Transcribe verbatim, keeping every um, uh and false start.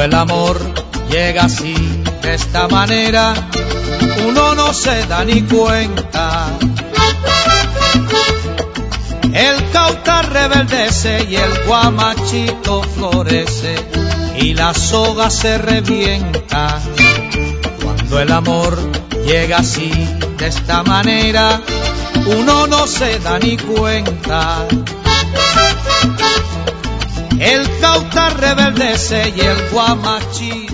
el amor llega así, de esta manera, uno no se da ni cuenta. El cauta rebeldece y el guamachito florece y la soga se revienta. Cuando el amor llega así, de esta manera, uno no se da ni cuenta. El cauta rebeldece y el guamachito